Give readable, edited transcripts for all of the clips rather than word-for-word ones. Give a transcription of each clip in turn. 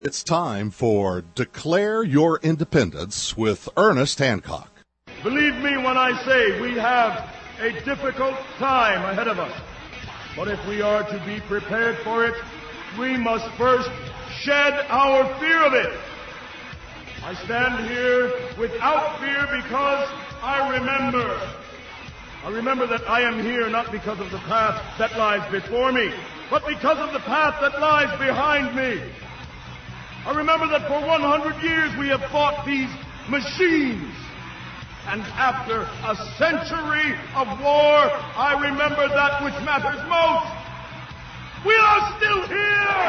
It's time for Declare Your Independence with Ernest Hancock. Believe me when I say we have a difficult time ahead of us. But if we are to be prepared for it, we must first shed our fear of it. I stand here without fear because I remember that I am here not because of the path that lies before me, but because of the path that lies behind me. I remember that for 100 years we have fought these machines. And after a century of war, I remember that which matters most. We are still here!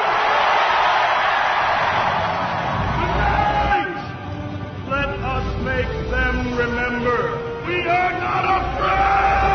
Tonight, let us make them remember we are not afraid!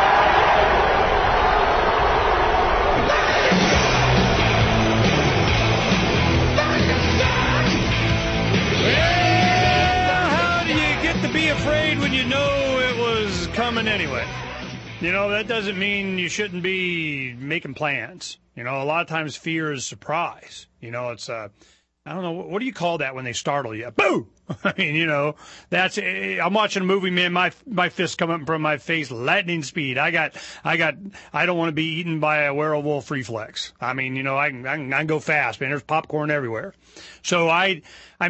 To be afraid when you know it was coming anyway. You know, that doesn't mean you shouldn't be making plans. You know, a lot of times fear is surprise. You know, it's I don't know, what do you call that when they startle you? Boo! I mean, you know, I'm watching a movie, man, my fists come up in front of my face, lightning speed. I don't want to be eaten by a werewolf reflex. I mean, you know, I can go fast, man. There's popcorn everywhere. So we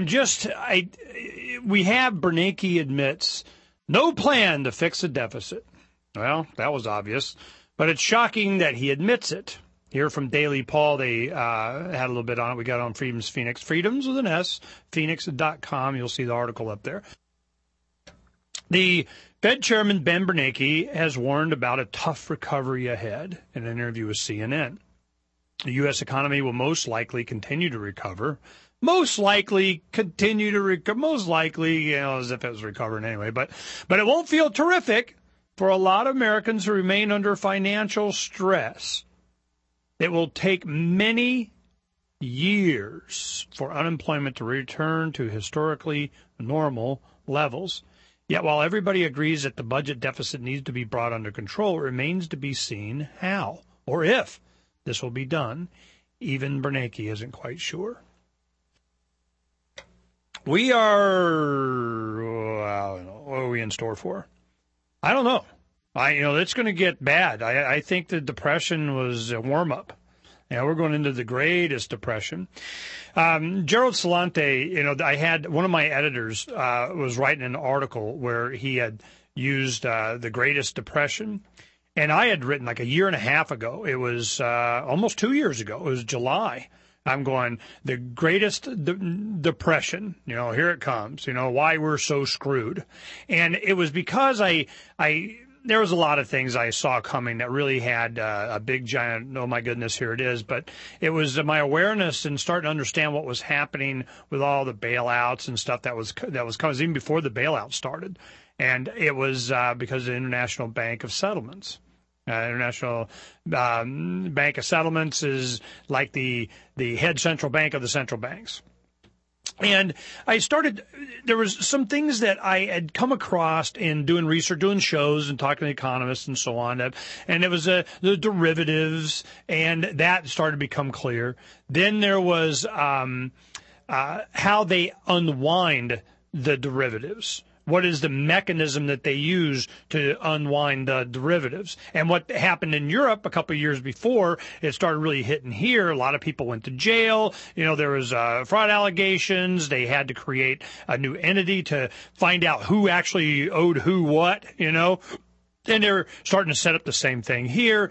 have Bernanke admits no plan to fix the deficit. Well, that was obvious, but it's shocking that he admits it. Here from Daily Paul, they had a little bit on it. We got on Freedom's Phoenix. Freedom's with an S, phoenix.com. You'll see the article up there. The Fed Chairman Ben Bernanke has warned about a tough recovery ahead in an interview with CNN. The U.S. economy will most likely continue to recover. Most likely, you know, as if it was recovering anyway. But it won't feel terrific for a lot of Americans who remain under financial stress. It will take many years for unemployment to return to historically normal levels. Yet while everybody agrees that the budget deficit needs to be brought under control, it remains to be seen how or if this will be done. Even Bernanke isn't quite sure. We are, what are we in store for? I don't know. It's going to get bad. I think the Depression was a warm-up. We're going into the greatest Depression. Gerald Celente, I had one of my editors was writing an article where he had used the Greatest Depression. And I had written like a year and a half ago. It was almost 2 years ago. It was July. I'm going, the greatest depression, here it comes, why we're so screwed. And it was because there was a lot of things I saw coming that really had a big giant, oh my goodness, here it is. But it was my awareness and starting to understand what was happening with all the bailouts and stuff that was coming, even before the bailout started. And it was because of the International Bank of Settlements. International Bank of Settlements is like the head central bank of the central banks. And there was some things that I had come across in doing research, doing shows and talking to economists and so on. And it was the derivatives, and that started to become clear. Then there was how they unwind the derivatives. What is the mechanism that they use to unwind the derivatives? And what happened in Europe a couple of years before it started really hitting here, a lot of people went to jail. There was fraud allegations. They had to create a new entity to find out who actually owed who what, And they're starting to set up the same thing here.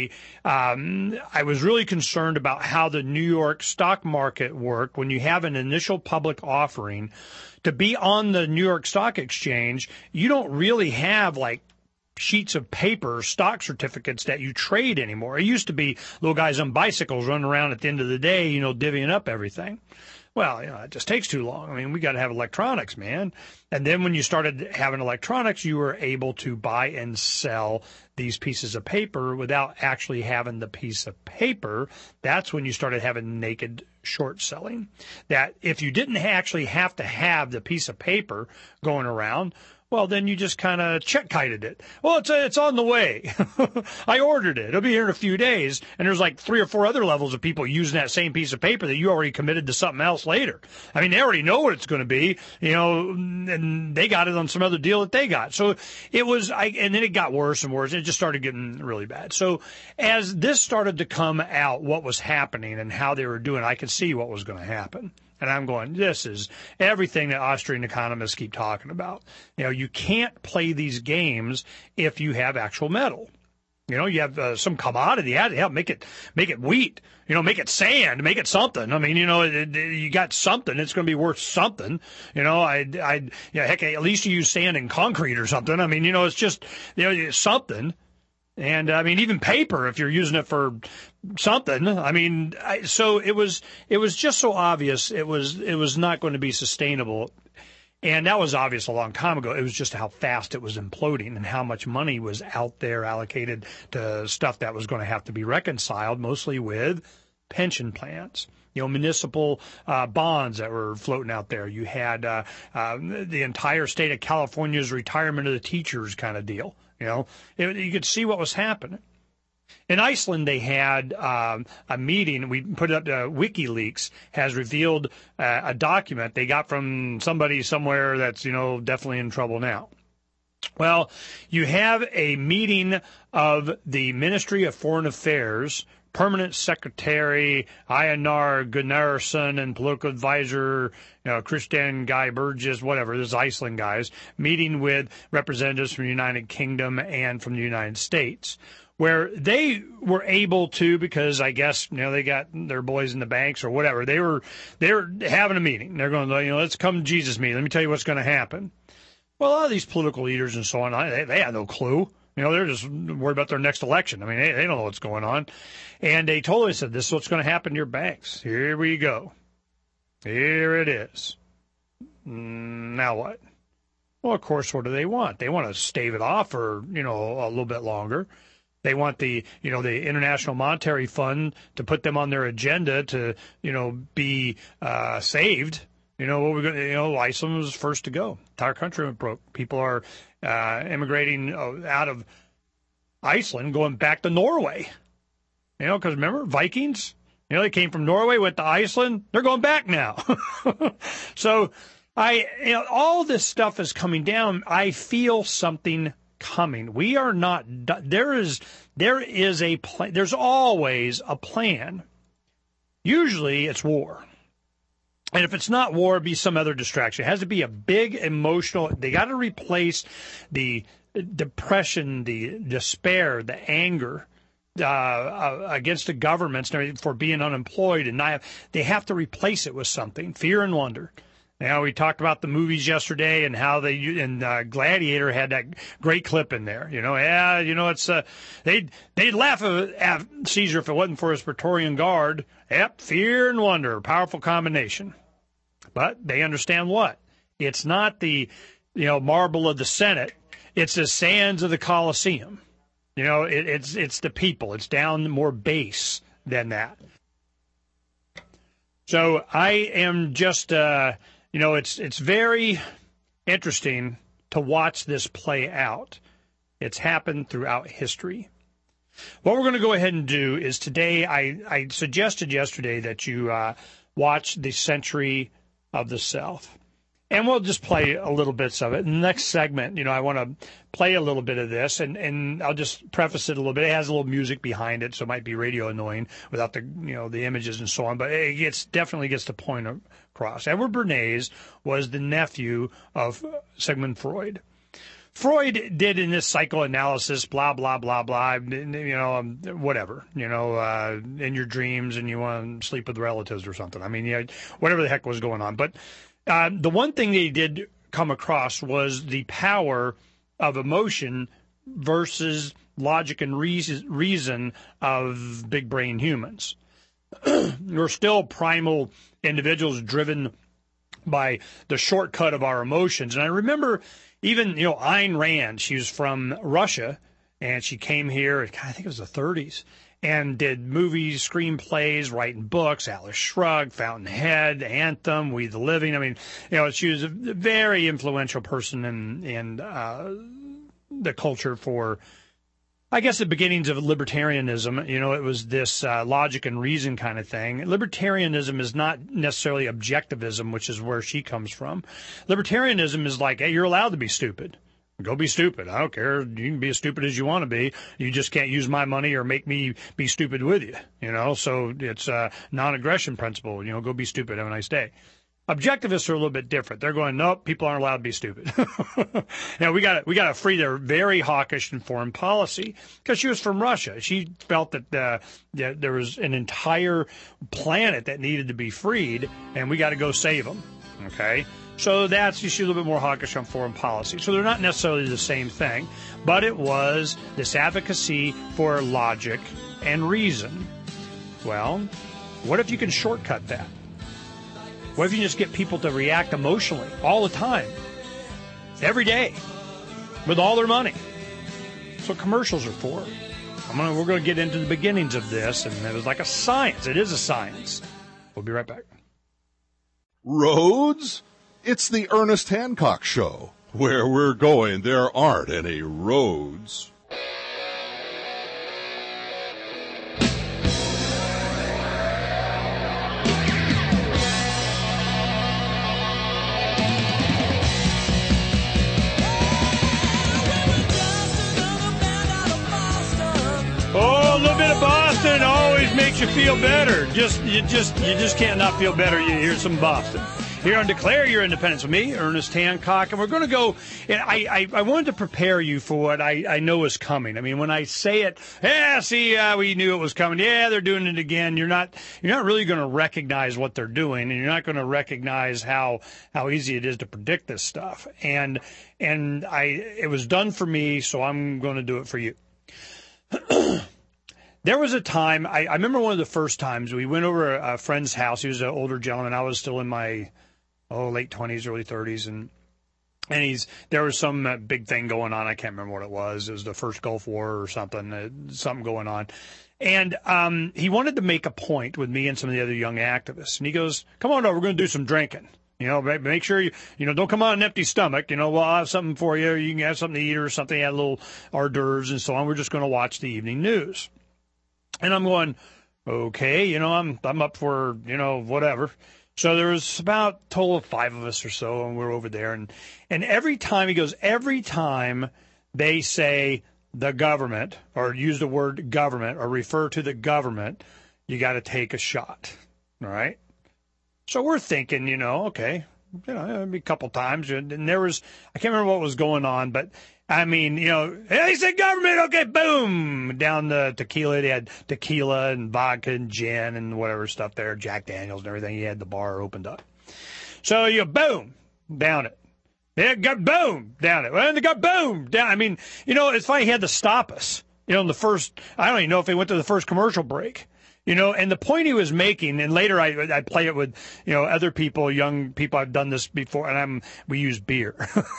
I was really concerned about how the New York stock market worked when you have an initial public offering. To be on the New York Stock Exchange, you don't really have like sheets of paper, stock certificates that you trade anymore. It used to be little guys on bicycles running around at the end of the day, divvying up everything. Well, it just takes too long. I mean, we got to have electronics, man. And then when you started having electronics, you were able to buy and sell these pieces of paper without actually having the piece of paper. That's when you started having naked short selling. That if you didn't actually have to have the piece of paper going around, Well, then you just kind of check-kited it. Well, it's on the way. I ordered it. It'll be here in a few days. And there's like 3 or 4 other levels of people using that same piece of paper that you already committed to something else later. I mean, they already know what it's going to be, and they got it on some other deal that they got. So it was, and then it got worse and worse. It just started getting really bad. So as this started to come out, what was happening and how they were doing, I could see what was going to happen. And I'm going, this is everything that Austrian economists keep talking about. You can't play these games if you have actual metal. You have some commodity. Hell, make it wheat. Make it sand. Make it something. I mean, you got something. It's going to be worth something. Heck, at least you use sand and concrete or something. I mean, it's just something. And I mean, even paper, if you're using it for something, I mean, so it was just so obvious it was not going to be sustainable. And that was obvious a long time ago. It was just how fast it was imploding and how much money was out there allocated to stuff that was going to have to be reconciled, mostly with pension plans. Municipal bonds that were floating out there. You had the entire state of California's retirement of the teachers kind of deal. You could see what was happening. In Iceland, they had a meeting. We put it up to WikiLeaks, has revealed a document they got from somebody somewhere that's, definitely in trouble now. Well, you have a meeting of the Ministry of Foreign Affairs, Permanent Secretary Einar Gunnarsson, and political advisor Christian Guy Burgess, whatever, this Iceland guys, meeting with representatives from the United Kingdom and from the United States, where they were able to, because I guess, they got their boys in the banks or whatever, they were having a meeting. They're going, let's come to Jesus meeting. Let me tell you what's going to happen. Well, a lot of these political leaders and so on, they had no clue. They're just worried about their next election. I mean, they don't know what's going on. And they totally said, this is what's going to happen to your banks. Here we go. Here it is. Now what? Well, of course, what do they want? They want to stave it off for, a little bit longer. They want the International Monetary Fund to put them on their agenda to, be saved. What we're going Iceland was first to go. Entire country went broke. People are immigrating out of Iceland, going back to Norway. Because remember, Vikings, they came from Norway, went to Iceland. They're going back now. So all this stuff is coming down. I feel something coming. We are not, there is a plan. There's always a plan. Usually it's war. And if it's not war, it'd be some other distraction. It has to be a big emotional, they got to replace the depression, the despair, the anger against the governments for being unemployed. And they have to replace it with something, fear and wonder. We talked about the movies yesterday and how Gladiator had that great clip in there. It's they'd laugh at Caesar if it wasn't for his Praetorian Guard. Yep, fear and wonder, powerful combination. But they understand what? It's not the marble of the Senate. It's the sands of the Colosseum. It's the people. It's down more base than that. So I am just it's very interesting to watch this play out. It's happened throughout history. What we're going to go ahead and do is today, I suggested yesterday that you watch The Century of the Self. And we'll just play a little bits of it. In the next segment, I want to play a little bit of this, and I'll just preface it a little bit. It has a little music behind it, so it might be radio annoying without the the images and so on. But it definitely gets the point across. Edward Bernays was the nephew of Sigmund Freud. Freud did in this psychoanalysis, blah, blah, blah, blah, whatever, in your dreams and you want to sleep with relatives or something. I mean, whatever the heck was going on. But the one thing they did come across was the power of emotion versus logic and reason of big brain humans. We're still primal individuals driven by the shortcut of our emotions. And I remember even, Ayn Rand, she was from Russia, and she came here, I think it was the 30s, and did movies, screenplays, writing books, Atlas Shrugged, Fountainhead, Anthem, We the Living. I mean, she was a very influential person in the culture for, I guess, the beginnings of libertarianism. It was this logic and reason kind of thing. Libertarianism is not necessarily objectivism, which is where she comes from. Libertarianism is like, hey, you're allowed to be stupid. Go be stupid. I don't care. You can be as stupid as you want to be. You just can't use my money or make me be stupid with you. So it's a non-aggression principle. Go be stupid. Have a nice day. Objectivists are a little bit different. They're going, nope, people aren't allowed to be stupid. We got to free their very hawkish in foreign policy, because she was from Russia. She felt that there was an entire planet that needed to be freed, and we got to go save them. Okay. So she's a little bit more hawkish on foreign policy. So they're not necessarily the same thing, but it was this advocacy for logic and reason. Well, what if you can shortcut that? What if you just get people to react emotionally all the time, every day, with all their money? That's what commercials are for. We're going to get into the beginnings of this, and it was like a science. It is a science. We'll be right back. Roads? It's the Ernest Hancock Show. Where we're going, there aren't any roads. Oh, a little bit of Boston always makes you feel better. You just can't not feel better. You hear some Boston. Here on Declare Your Independence with me, Ernest Hancock, and we're going to go, and I wanted to prepare you for what I know is coming. I mean, when I say it, we knew it was coming. Yeah, they're doing it again. You're not really going to recognize what they're doing, and you're not going to recognize how easy it is to predict this stuff. And it was done for me, so I'm going to do it for you. There was a time, I remember one of the first times we went over a friend's house. He was an older gentleman. I was still in my late 20s, early 30s, and there was some big thing going on. I can't remember what it was. It was the first Gulf War or something going on. And he wanted to make a point with me and some of the other young activists. And he goes, come on over, we're going to do some drinking. Make sure you don't come on an empty stomach. We'll have something for you. You can have something to eat or something, add a little hors d'oeuvres and so on. We're just going to watch the evening news. And I'm going, okay, I'm up for, whatever. So there was about a total of 5 of us or so, and we're over there. And every time, he goes, every time they say the government or use the word government or refer to the government, you got to take a shot. All right. So we're thinking, okay, maybe a couple times. And there was, I can't remember what was going on, but I mean, they said government, okay, boom, down the tequila. They had tequila and vodka and gin and whatever stuff there, Jack Daniels and everything. He had the bar opened up. So you boom, down it. Yeah, got boom, down it. And they got boom, down. I mean, it's funny, he had to stop us. In the first, I don't even know if he went to the first commercial break. And the point he was making, and later I play it with, other people, young people. I've done this before, and we use beer,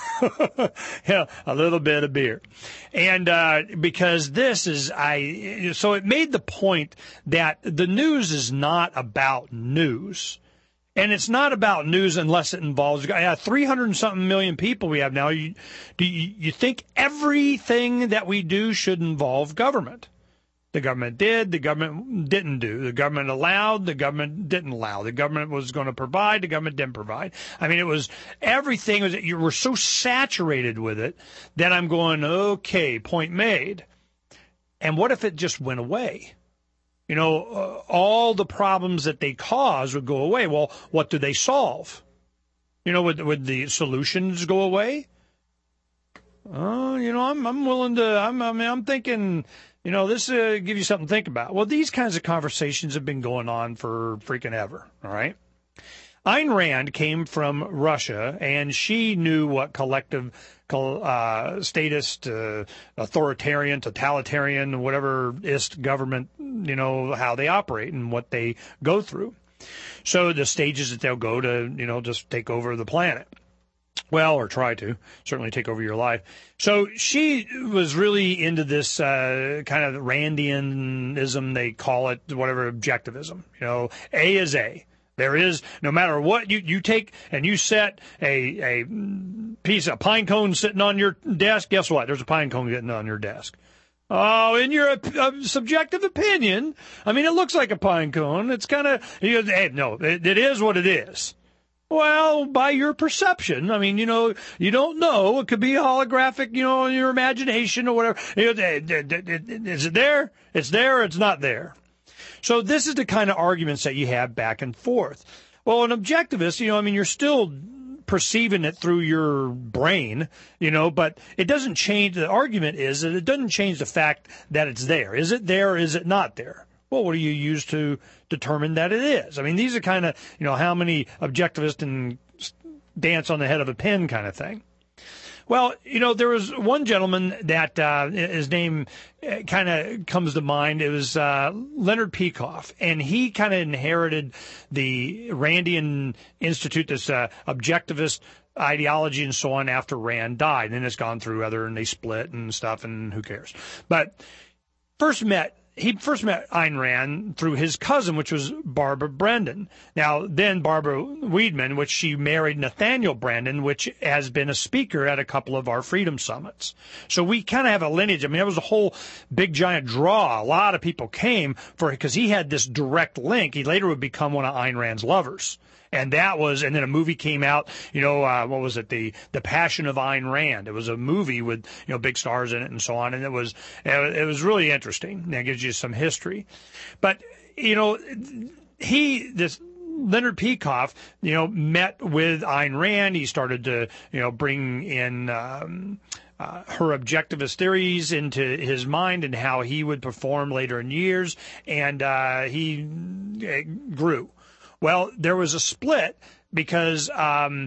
a little bit of beer, and because this is so it made the point that the news is not about news. And it's not about news unless it involves 300 and something million people we have now. Do you think everything that we do should involve government? The government did, the government didn't do. The government allowed, the government didn't allow. The government was going to provide, the government didn't provide. I mean, it was everything. You were so saturated with it that I'm going, okay, point made. And what if it just went away? All the problems that they cause would go away. Well, what do they solve? Would the solutions go away? I'm willing to. I'm thinking. This give you something to think about. Well, these kinds of conversations have been going on for freaking ever. All right. Ayn Rand came from Russia, and she knew what collective statist, authoritarian, totalitarian, whatever ist government, how they operate and what they go through. So the stages that they'll go to, just take over the planet. Well, or try to certainly take over your life. So she was really into this kind of Randianism, they call it, whatever, objectivism. A is A. There is, no matter what you take and you set a piece of pine cone sitting on your desk, guess what? There's a pine cone getting on your desk. Oh, in your subjective opinion, I mean, it looks like a pine cone. It's kind of, hey, no, it is what it is. Well, by your perception, I mean, you don't know. It could be holographic, in your imagination or whatever. Is it there? It's there or it's not there. So this is the kind of arguments that you have back and forth. Well, an objectivist, you're still perceiving it through your brain, but it doesn't change. The argument is that it doesn't change the fact that it's there. Is it there or is it not there? Well, what do you use to determine that it is? I mean, these are kind of, how many objectivists and dance on the head of a pin kind of thing. Well, there was one gentleman that his name kind of comes to mind. It was Leonard Peikoff, and he kind of inherited the Randian Institute, this objectivist ideology and so on after Rand died. And then it's gone through and they split and stuff, and who cares? But he first met Ayn Rand through his cousin, which was Barbara Brandon. Now, then Barbara Weidman, which she married Nathaniel Brandon, which has been a speaker at a couple of our Freedom Summits. So we kind of have a lineage. I mean, it was a whole big giant draw. A lot of people came because he had this direct link. He later would become one of Ayn Rand's lovers. And then a movie came out, what was it? The Passion of Ayn Rand. It was a movie with, big stars in it and so on. And it was really interesting. That gives you some history. But, this Leonard Peikoff, met with Ayn Rand. He started to, bring in, her objectivist theories into his mind and how he would perform later in years. And, he grew. Well, there was a split because, and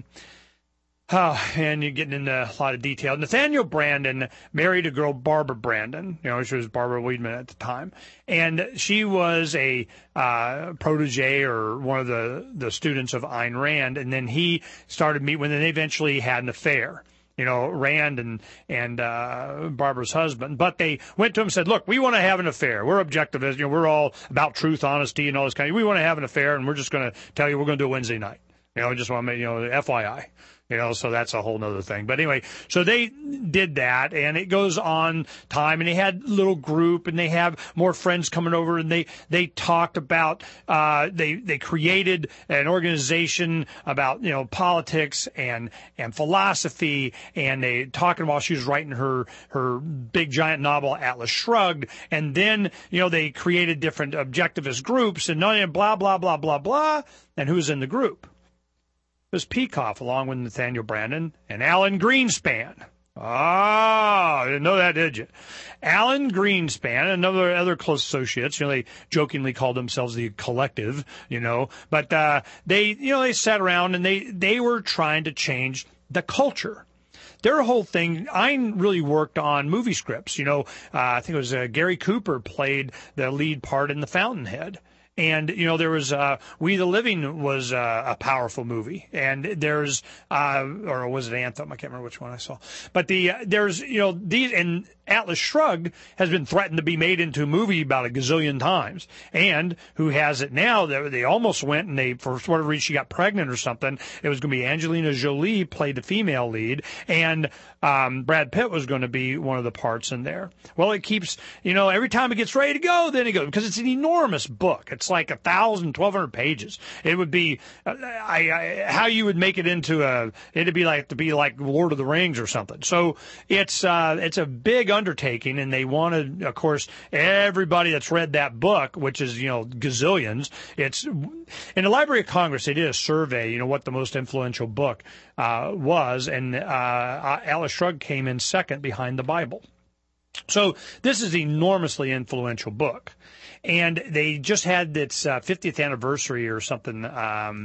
you're getting into a lot of detail. Nathaniel Brandon married a girl, Barbara Brandon. She was Barbara Weidman at the time. And she was a protege or one of the students of Ayn Rand. And then he started meeting with, and they eventually had an affair. Rand and Barbara's husband. But they went to him and said, look, we want to have an affair. We're objectivists. We're all about truth, honesty, and all this kind of. We want to have an affair, and we're just going to tell you we're going to do it Wednesday night. Just want to make, FYI. So that's a whole nother thing. But anyway, so they did that, and it goes on time, and they had a little group, and they have more friends coming over, and they talked about, they created an organization about, politics and philosophy, and they talking while she was writing her big giant novel, Atlas Shrugged, and then, they created different objectivist groups, and blah, blah, blah, blah, blah, and who's in the group? Was Peikoff, along with Nathaniel Brandon and Alan Greenspan. I didn't know that, did you? Alan Greenspan and other close associates, they jokingly called themselves the Collective, but they sat around and they were trying to change the culture. Their whole thing, Ayn really worked on movie scripts. I think it was Gary Cooper played the lead part in The Fountainhead. And, there was, We the Living was a powerful movie. And there's, or was it Anthem? I can't remember which one I saw. But there's, these, and Atlas Shrugged has been threatened to be made into a movie about a gazillion times. And who has it now? They almost went and for whatever reason, she got pregnant or something. It was going to be Angelina Jolie played the female lead. And, Brad Pitt was going to be one of the parts in there. Well, it keeps, every time it gets ready to go, then it goes, because it's an enormous book. It's like 1,200 pages. It would be, how you would make it into it'd be like Lord of the Rings or something. So it's a big undertaking, and they wanted, of course, everybody that's read that book, which is, gazillions. It's in the Library of Congress, they did a survey, what the most influential book was, and Atlas Shrugged came in second behind the Bible. So this is an enormously influential book. And they just had its 50th anniversary or something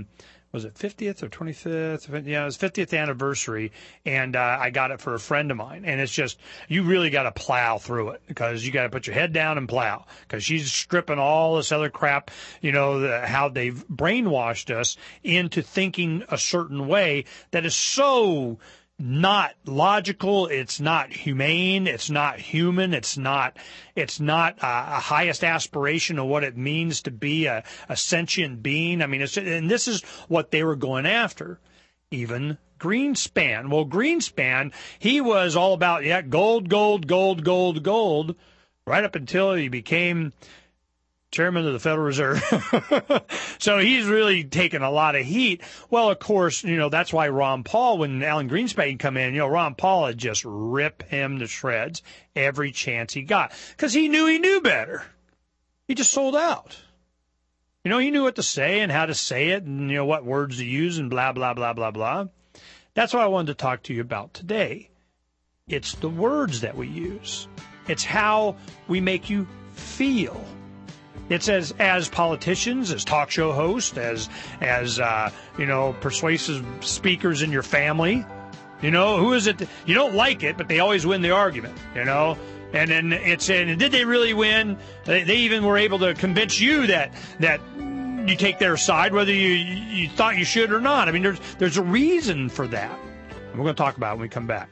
was it 50th or 25th? Yeah, it was 50th anniversary, and I got it for a friend of mine. And it's just, you really got to plow through it because you got to put your head down and plow because she's stripping all this other crap, how they've brainwashed us into thinking a certain way that is so not logical, it's not humane, it's not human, it's not a highest aspiration of what it means to be a sentient being. I mean, and this is what they were going after. Even Greenspan. Well, Greenspan, he was all about, gold, gold, gold, gold, gold, right up until he became chairman of the Federal Reserve. So he's really taken a lot of heat. Well, of course, that's why Ron Paul, when Alan Greenspan come in, Ron Paul would just rip him to shreds every chance he got because he knew better. He just sold out. He knew what to say and how to say it and, what words to use and blah, blah, blah, blah, blah. That's what I wanted to talk to you about today. It's the words that we use. It's how we make you feel. It's as politicians, as talk show hosts, as persuasive speakers in your family. Who is it? You don't like it, but they always win the argument, And then and did they really win? They even were able to convince you that you take their side, whether you thought you should or not. I mean, there's a reason for that. And we're going to talk about it when we come back.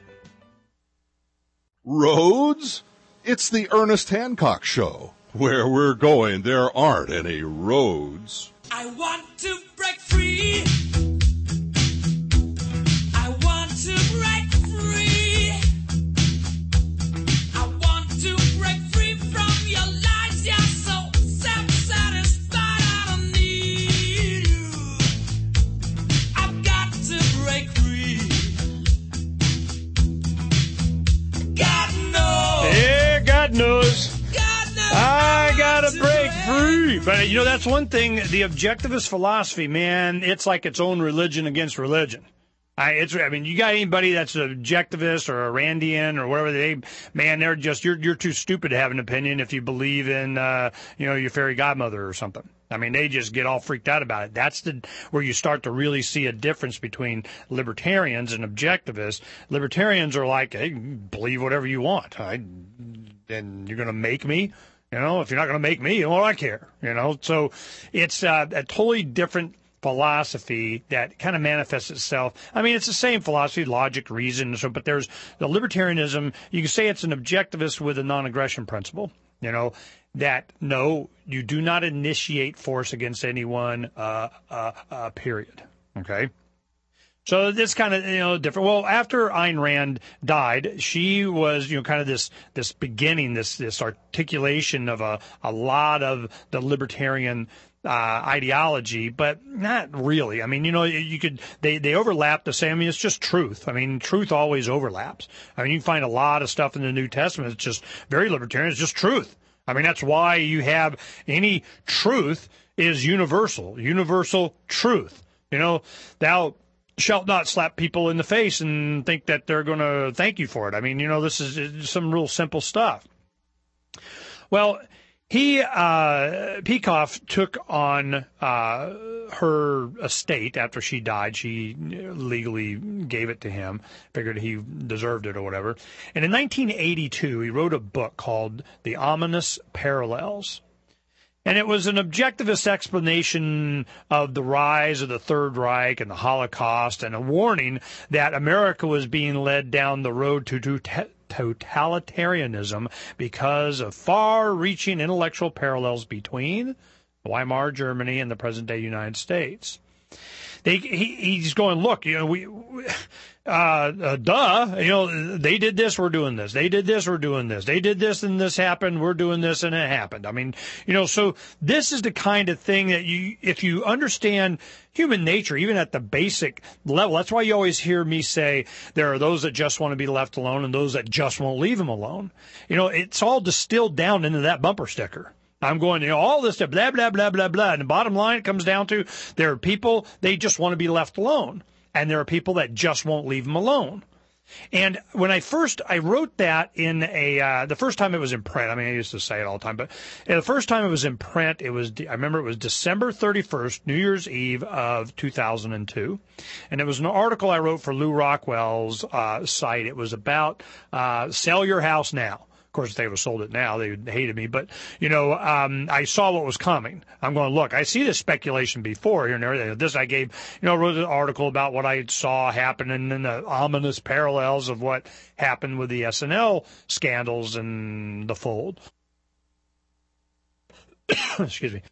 Roads? It's the Ernest Hancock Show. Where we're going, there aren't any roads. I want to break free. I want to break free. I want to break free from your lies. You're so self-satisfied. I don't need you. I've got to break free. God knows. Yeah, God knows. I gotta break free. But, that's one thing, the objectivist philosophy, man, it's like its own religion against religion. You got anybody that's an objectivist or a Randian or whatever they're just, you're too stupid to have an opinion if you believe in, your fairy godmother or something. They just get all freaked out about it. That's where you start to really see a difference between libertarians and objectivists. Libertarians are like, hey, believe whatever you want. And you're going to make me? If you're not going to make me, what do I care? So it's a totally different philosophy that kind of manifests itself. It's the same philosophy, logic, reason. But there's the libertarianism. You can say it's an objectivist with a non-aggression principle. That no, you do not initiate force against anyone. Period. Okay. So this kind of, different. Well, after Ayn Rand died, she was, kind of this beginning, this articulation of a lot of the libertarian ideology, but not really. They overlap the same. It's just truth. Truth always overlaps. You can find a lot of stuff in the New Testament. It's just very libertarian. It's just truth. That's why you have any truth is universal truth. Thou shalt not slap people in the face and think that they're going to thank you for it. This is some real simple stuff. Well, Peikoff took on her estate after she died. She legally gave it to him, figured he deserved it or whatever. And in 1982, he wrote a book called The Ominous Parallels. And it was an objectivist explanation of the rise of the Third Reich and the Holocaust and a warning that America was being led down the road to totalitarianism because of far-reaching intellectual parallels between Weimar Germany and the present-day United States. He's going, look, they did this, we're doing this. They did this, we're doing this. They did this and this happened, we're doing this and it happened. So this is the kind of thing that if you understand human nature, even at the basic level, that's why you always hear me say there are those that just want to be left alone and those that just won't leave them alone. It's all distilled down into that bumper sticker. I'm going, all this stuff, blah, blah, blah, blah, blah. And the bottom line, it comes down to there are people, they just want to be left alone. And there are people that just won't leave them alone. And when I wrote that in the first time it was in print. I mean, I used to say it all the time, but the first time it was in print, I remember it was December 31st, New Year's Eve of 2002. And it was an article I wrote for Lou Rockwell's site. It was about Sell Your House Now. Of course, if they would have sold it now, they hated me. But, I saw what was coming. I'm going, look, I see this speculation before here and everything. This I gave, wrote an article about what I saw happen and then the ominous parallels of what happened with the SNL scandals and the fold. Excuse me.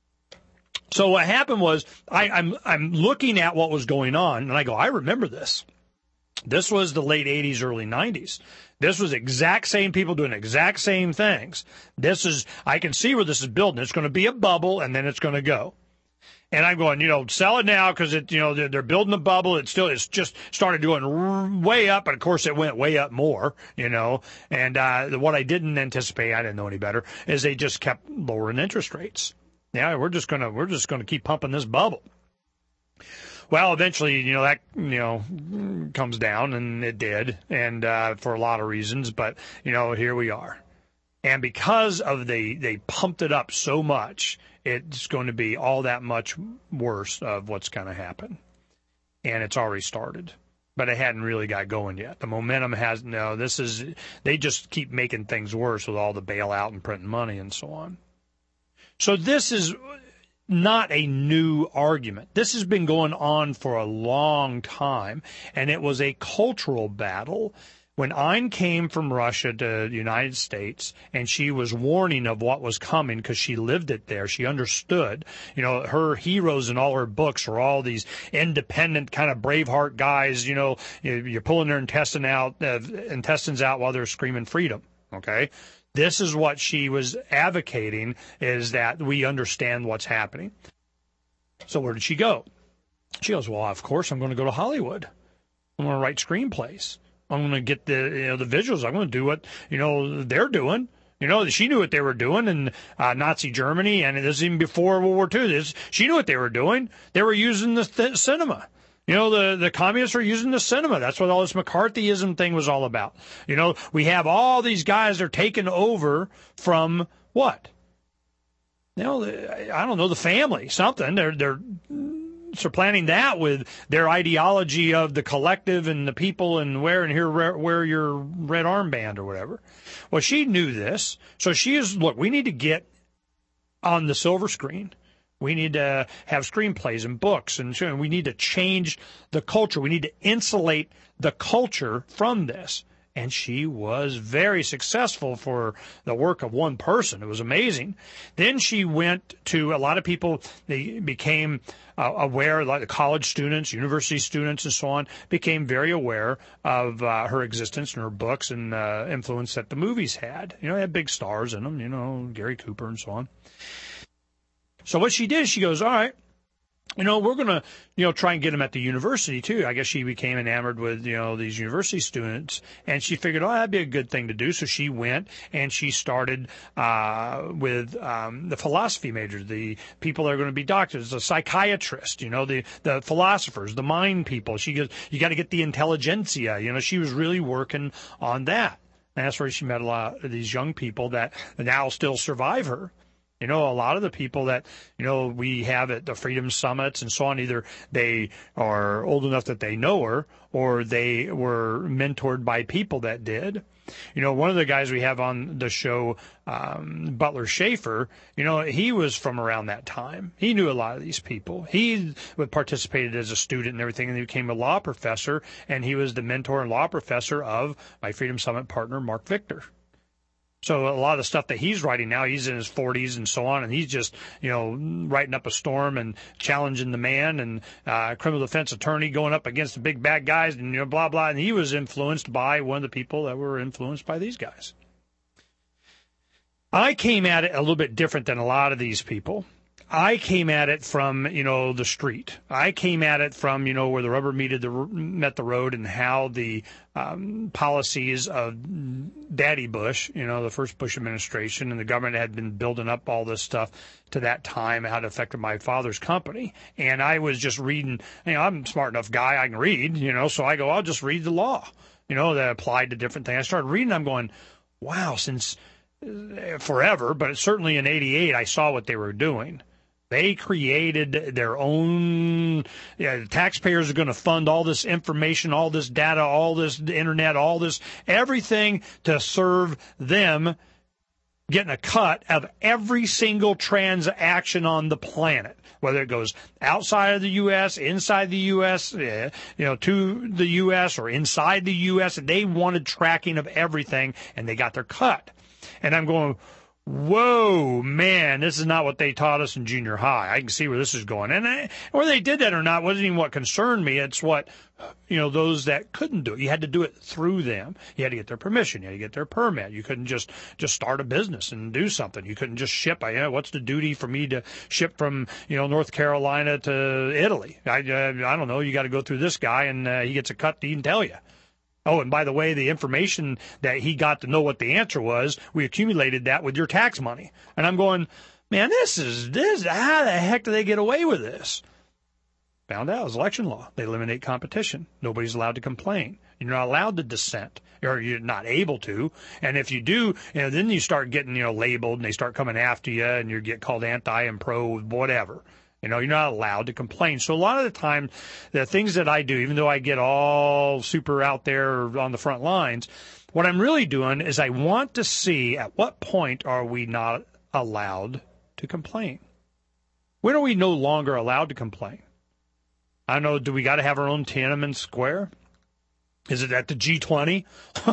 So what happened was I'm looking at what was going on, and I go, I remember this. This was the late 80s, early 90s. This was exact same people doing exact same things. I can see where this is building. It's going to be a bubble, and then it's going to go. And I'm going, sell it now because they're building a bubble. It's just started going way up, and of course it went way up more, And what I didn't anticipate, I didn't know any better, is they just kept lowering interest rates. Yeah, we're just gonna keep pumping this bubble. Well, eventually, that comes down, and it did, and for a lot of reasons. But here we are, and because of they pumped it up so much, it's going to be all that much worse of what's going to happen, and it's already started, but it hadn't really got going yet. The momentum has they just keep making things worse with all the bailout and printing money and so on. So this is not a new argument. This has been going on for a long time, and it was a cultural battle. When Ayn came from Russia to the United States, and she was warning of what was coming because she lived it there, she understood. Her heroes in all her books are all these independent kind of Braveheart guys. You're pulling their intestines out while they're screaming freedom. Okay. This is what she was advocating, is that we understand what's happening. So where did she go? She goes, well, of course, I'm going to go to Hollywood. I'm going to write screenplays. I'm going to get the visuals. I'm going to do what, they're doing. She knew what they were doing in Nazi Germany, and this is even before World War II. She knew what they were doing. They were using the cinema. The communists are using the cinema. That's what all this McCarthyism thing was all about. We have all these guys that are taken over from what? I don't know, the family, something. They're supplanting that with their ideology of the collective and the people and wear your red armband or whatever. Well, she knew this. So we need to get on the silver screen. We need to have screenplays and books, and we need to change the culture. We need to insulate the culture from this. And she was very successful for the work of one person. It was amazing. Then she went to a lot of people. They became aware, like the college students, university students, and so on, became very aware of her existence and her books and influence that the movies had. They had big stars in them, Gary Cooper and so on. So what she did, she goes, all right, we're going to, try and get them at the university too. I guess she became enamored with, these university students, and she figured, that'd be a good thing to do. So she went and she started with the philosophy majors, the people that are going to be doctors, the psychiatrists, the philosophers, the mind people. She goes, you got to get the intelligentsia. She was really working on that. And that's where she met a lot of these young people that now still survive her. A lot of the people that, we have at the Freedom Summits and so on, either they are old enough that they know her or they were mentored by people that did. One of the guys we have on the show, Butler Schaefer, he was from around that time. He knew a lot of these people. He participated as a student and everything, and he became a law professor, and he was the mentor and law professor of my Freedom Summit partner, Mark Victor. So a lot of the stuff that he's writing now, he's in his 40s and so on, and he's just, writing up a storm and challenging the man and criminal defense attorney going up against the big bad guys and, blah, blah. And he was influenced by one of the people that were influenced by these guys. I came at it a little bit different than a lot of these people. I came at it from, the street. I came at it from, where the rubber met the road, and how the policies of Daddy Bush, the first Bush administration, and the government had been building up all this stuff to that time, how it affected my father's company. And I was just reading, I'm a smart enough guy, I can read, so I go, I'll just read the law, that applied to different things. I started reading, I'm going, wow, since forever, but certainly in 88, I saw what they were doing. They created their own, the taxpayers are going to fund all this information, all this data, all this internet, all this, everything to serve them getting a cut of every single transaction on the planet, whether it goes outside of the U.S., inside the U.S., to the U.S. or inside the U.S. They wanted tracking of everything, and they got their cut. And I'm going, whoa, man, this is not what they taught us in junior high. I can see where this is going. And whether they did that or not wasn't even what concerned me. It's what, those that couldn't do it. You had to do it through them. You had to get their permission. You had to get their permit. You couldn't just start a business and do something. You couldn't just ship. What's the duty for me to ship from, North Carolina to Italy? I don't know. You got to go through this guy, and he gets a cut. He can tell you. Oh, and by the way, the information that he got to know what the answer was, we accumulated that with your tax money. And I'm going, man, this, how the heck do they get away with this? Found out it was election law. They eliminate competition. Nobody's allowed to complain. You're not allowed to dissent, or you're not able to. And if you do, then you start getting, labeled, and they start coming after you, and you get called anti and pro, whatever. You're not allowed to complain. So a lot of the time, the things that I do, even though I get all super out there on the front lines, what I'm really doing is I want to see at what point are we not allowed to complain? When are we no longer allowed to complain? I don't know, do we got to have our own Tiananmen Square? Is it at the G20?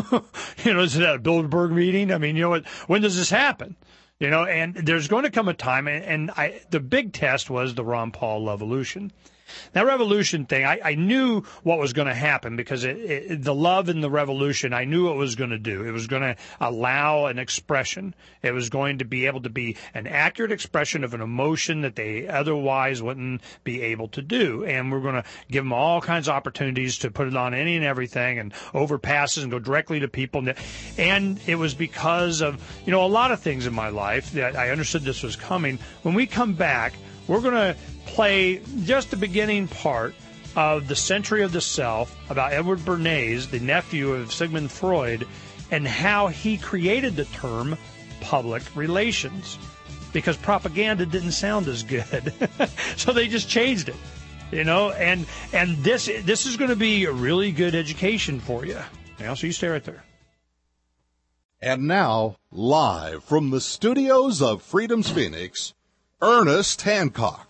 Is it at a Bilderberg meeting? I mean, when does this happen? And there's going to come a time, and the big test was the Ron Paul revolution. That revolution thing, I knew what was going to happen because the love in the revolution, I knew what it was going to do. It was going to allow an expression. It was going to be able to be an accurate expression of an emotion that they otherwise wouldn't be able to do. And we're going to give them all kinds of opportunities to put it on any and everything and overpasses and go directly to people. And it was because of, a lot of things in my life that I understood this was coming. When we come back, we're going to play just the beginning part of The Century of the Self about Edward Bernays, the nephew of Sigmund Freud, and how he created the term public relations because propaganda didn't sound as good. So they just changed it, and this is going to be a really good education for you. So you stay right there. And now, live from the studios of Freedom's Phoenix, Ernest Hancock.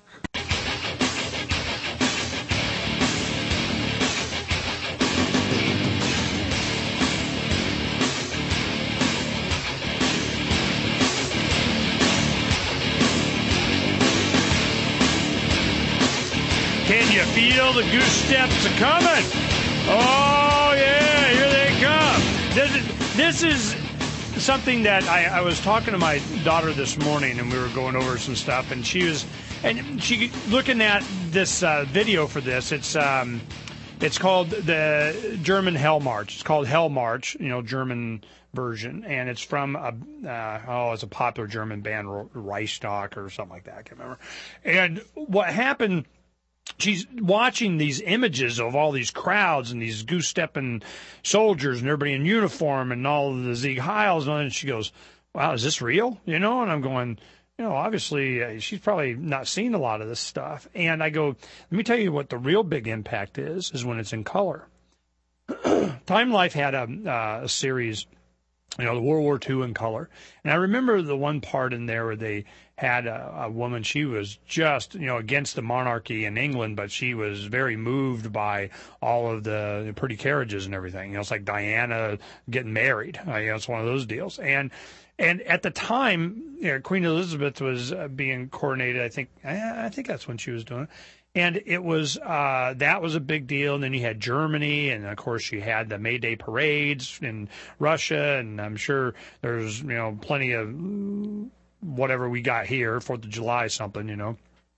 Can you feel the goose steps are coming? Oh, yeah, here they come. This is something that I was talking to my daughter this morning, and we were going over some stuff, and she looking at this video for this. It's called the German Hell March. It's called Hell March, German version, and it's from it's a popular German band, Reichstag or something like that. I can't remember. And what happened? She's watching these images of all these crowds and these goose-stepping soldiers and everybody in uniform and all of the Sieg Heils, and she goes, wow, is this real? And I'm going, obviously she's probably not seen a lot of this stuff. And I go, let me tell you what the real big impact is when it's in color. Time Life had a series, the World War II in color. And I remember the one part in there where they had a woman, she was just, against the monarchy in England, but she was very moved by all of the pretty carriages and everything. It's like Diana getting married. It's one of those deals. And at the time, Queen Elizabeth was being coronated. I think that's when she was doing it. And it was that was a big deal. And then you had Germany, and of course you had the May Day parades in Russia, and I'm sure there's plenty of whatever we got here, 4th of July something, you know.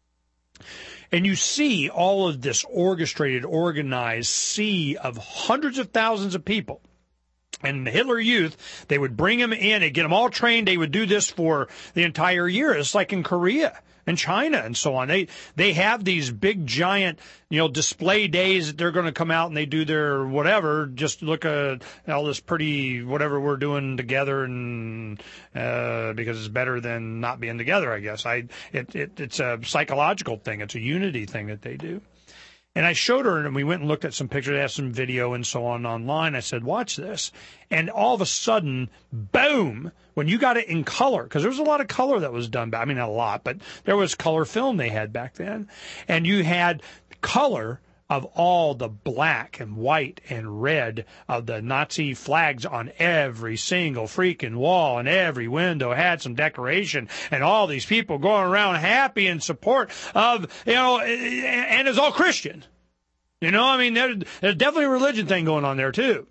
And you see all of this orchestrated, organized sea of hundreds of thousands of people. And the Hitler Youth, they would bring them in and get them all trained. They would do this for the entire year. It's like in Korea and China and so on. They have these big, giant, display days that they're going to come out and they do their whatever. Just look at all this pretty whatever we're doing together, and because it's better than not being together, I guess. It's a psychological thing. It's a unity thing that they do. And I showed her, and we went and looked at some pictures, had some video and so on online. I said, watch this. And all of a sudden, boom, when you got it in color, because there was a lot of color that was done back. I mean, not a lot, but there was color film they had back then. And you had color of all the black and white and red of the Nazi flags on every single freaking wall, and every window had some decoration, and all these people going around happy in support of, and it's all Christian. I mean, there's definitely a religion thing going on there too.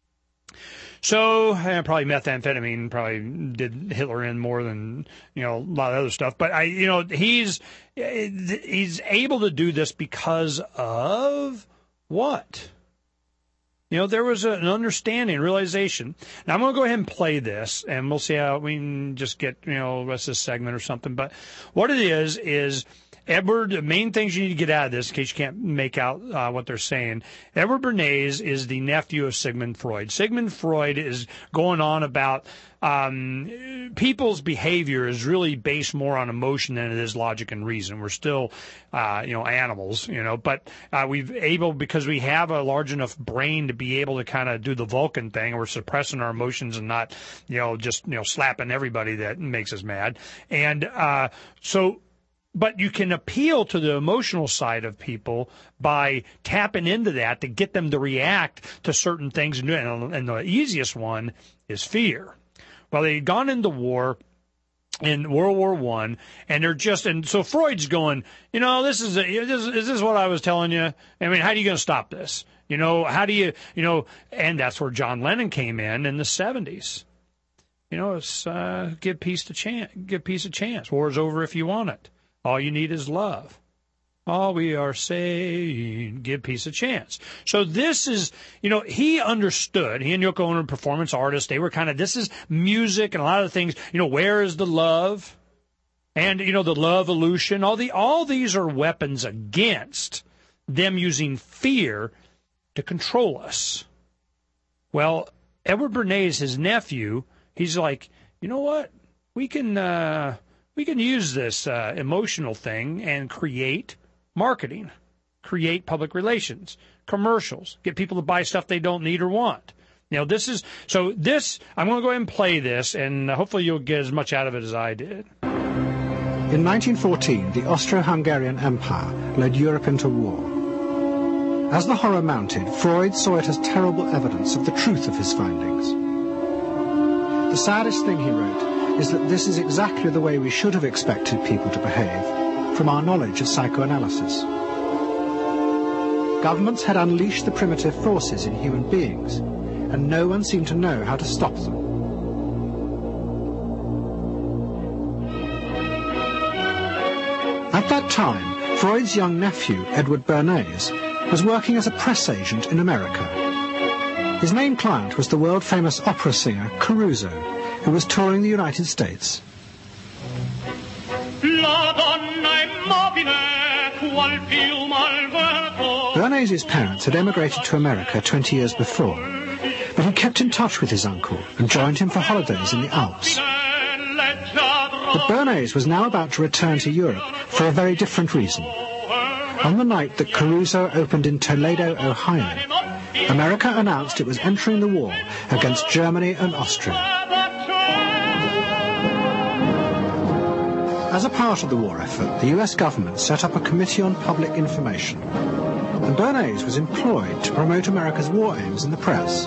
So, probably methamphetamine probably did Hitler in more than, a lot of other stuff. But he's able to do this because of what? There was an understanding, realization. Now, I'm going to go ahead and play this, and we'll see how we can just get, the rest of this segment or something. But what it is Edward, the main things you need to get out of this, in case you can't make out what they're saying, Edward Bernays is the nephew of Sigmund Freud. Sigmund Freud is going on about people's behavior is really based more on emotion than it is logic and reason. We're still, animals, but because we have a large enough brain to be able to kind of do the Vulcan thing, we're suppressing our emotions and not, just, slapping everybody that makes us mad. And but you can appeal to the emotional side of people by tapping into that to get them to react to certain things. And the easiest one is fear. Well, they had gone into war in World War I, and so Freud's going, is this what I was telling you? I mean, how are you going to stop this? How do you, and that's where John Lennon came in the 70s. It's give peace a chance. War's over if you want it. All you need is love. All we are saying, give peace a chance. So this is, he understood. He and Yoko Ono, performance artists, they were kind of, this is music and a lot of things. Where is the love? And, the love illusion. All these are weapons against them using fear to control us. Well, Edward Bernays, his nephew, he's like, you know what? We can use this emotional thing and create marketing, create public relations, commercials, get people to buy stuff they don't need or want. I'm going to go ahead and play this, and hopefully you'll get as much out of it as I did. In 1914, the Austro-Hungarian Empire led Europe into war. As the horror mounted, Freud saw it as terrible evidence of the truth of his findings. The saddest thing, he wrote, is that this is exactly the way we should have expected people to behave, from our knowledge of psychoanalysis. Governments had unleashed the primitive forces in human beings, and no one seemed to know how to stop them. At that time, Freud's young nephew, Edward Bernays, was working as a press agent in America. His main client was the world-famous opera singer Caruso, who was touring the United States. Bernays' parents had emigrated to America 20 years before, but he kept in touch with his uncle and joined him for holidays in the Alps. But Bernays was now about to return to Europe for a very different reason. On the night that Caruso opened in Toledo, Ohio, America announced it was entering the war against Germany and Austria. As a part of the war effort, the US government set up a Committee on Public Information, and Bernays was employed to promote America's war aims in the press.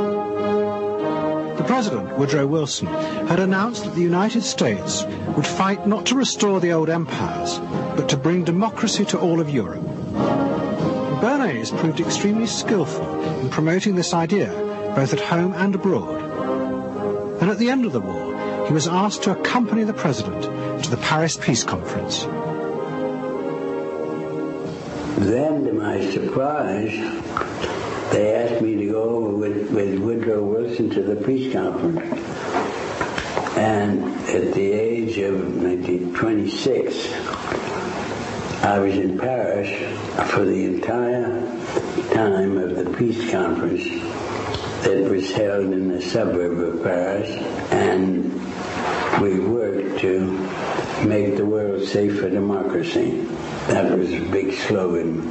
The President, Woodrow Wilson, had announced that the United States would fight not to restore the old empires, but to bring democracy to all of Europe. Bernays proved extremely skillful in promoting this idea, both at home and abroad. And at the end of the war, he was asked to accompany the president to the Paris Peace Conference. Then, to my surprise, they asked me to go over with Woodrow Wilson to the peace conference. And at the age of 26, I was in Paris for the entire time of the peace conference that was held in the suburb of Paris, and we worked to make the world safe for democracy. That was a big slogan.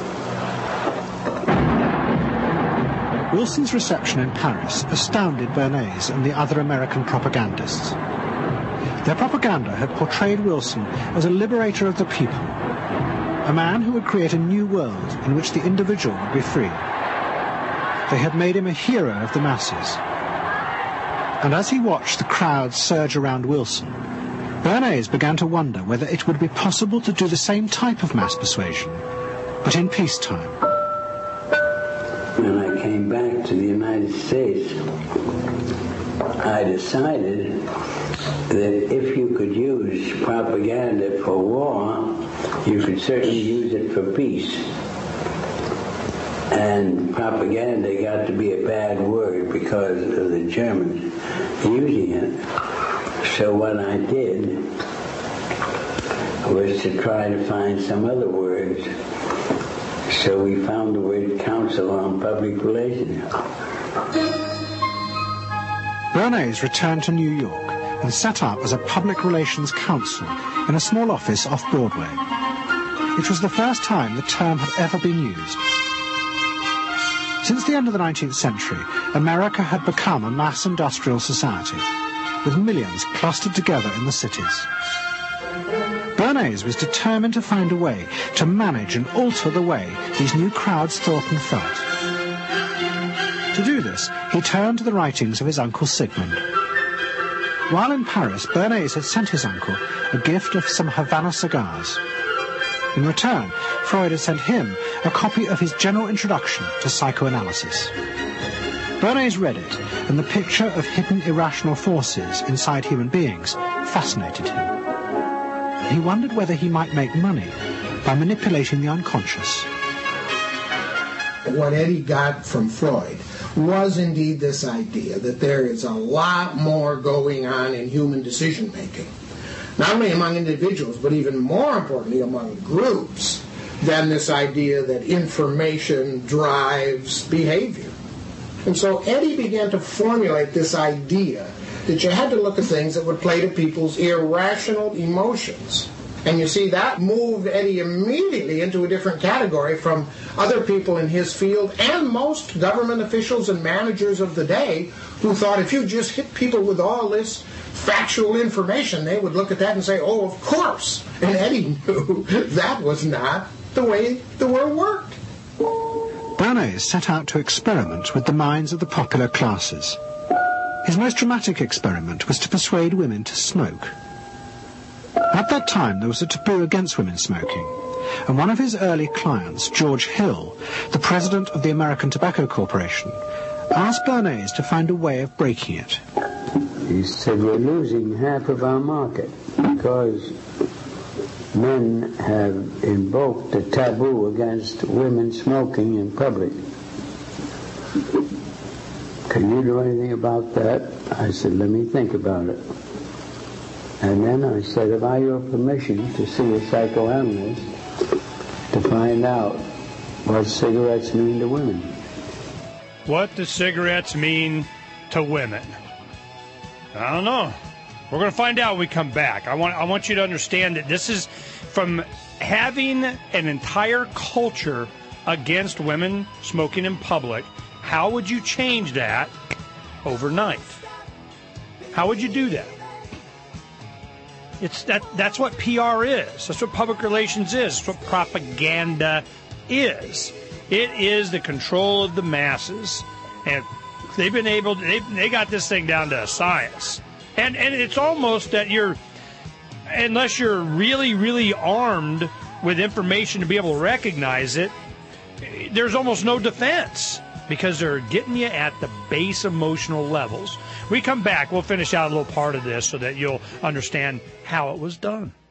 Wilson's reception in Paris astounded Bernays and the other American propagandists. Their propaganda had portrayed Wilson as a liberator of the people, a man who would create a new world in which the individual would be free. They had made him a hero of the masses. And as he watched the crowds surge around Wilson, Bernays began to wonder whether it would be possible to do the same type of mass persuasion, but in peacetime. When I came back to the United States, I decided that if you could use propaganda for war, you could certainly use it for peace. And propaganda got to be a bad word because of the Germans using it. So what I did was to try to find some other words. So we found the word Council on Public Relations. Bernays returned to New York and set up as a public relations counsel in a small office off Broadway. It was the first time the term had ever been used. Since the end of the 19th century, America had become a mass industrial society, with millions clustered together in the cities. Bernays was determined to find a way to manage and alter the way these new crowds thought and felt. To do this, he turned to the writings of his uncle Sigmund. While in Paris, Bernays had sent his uncle a gift of some Havana cigars. In return, Freud had sent him a copy of his general introduction to psychoanalysis. Bernays read it, and the picture of hidden irrational forces inside human beings fascinated him. He wondered whether he might make money by manipulating the unconscious. What Eddie got from Freud was indeed this idea that there is a lot more going on in human decision-making, not only among individuals, but even more importantly among groups, than this idea that information drives behavior. And so Eddie began to formulate this idea that you had to look at things that would play to people's irrational emotions. And you see, that moved Eddie immediately into a different category from other people in his field and most government officials and managers of the day who thought if you just hit people with all this factual information, they would look at that and say, oh, of course. And Eddie knew that was not the way the world worked. Bernays set out to experiment with the minds of the popular classes. His most dramatic experiment was to persuade women to smoke. At that time, there was a taboo against women smoking, and one of his early clients, George Hill, the president of the American Tobacco Corporation, asked Bernays to find a way of breaking it. He said, we're losing half of our market because men have invoked a taboo against women smoking in public. Can you do anything about that? I said, let me think about it. And then I said, have I your permission to see a psychoanalyst to find out what cigarettes mean to women? What do cigarettes mean to women? I don't know. We're going to find out when we come back. I want you to understand that this is from having an entire culture against women smoking in public. How would you change that overnight? How would you do that? That's what PR is. That's what public relations is. That's what propaganda is. It is the control of the masses. And they've been able to, they got this thing down to a science. And it's almost that unless you're really, really armed with information to be able to recognize it, there's almost no defense. because they're getting you at the base emotional levels. We come back, we'll finish out a little part of this so that you'll understand how it was done.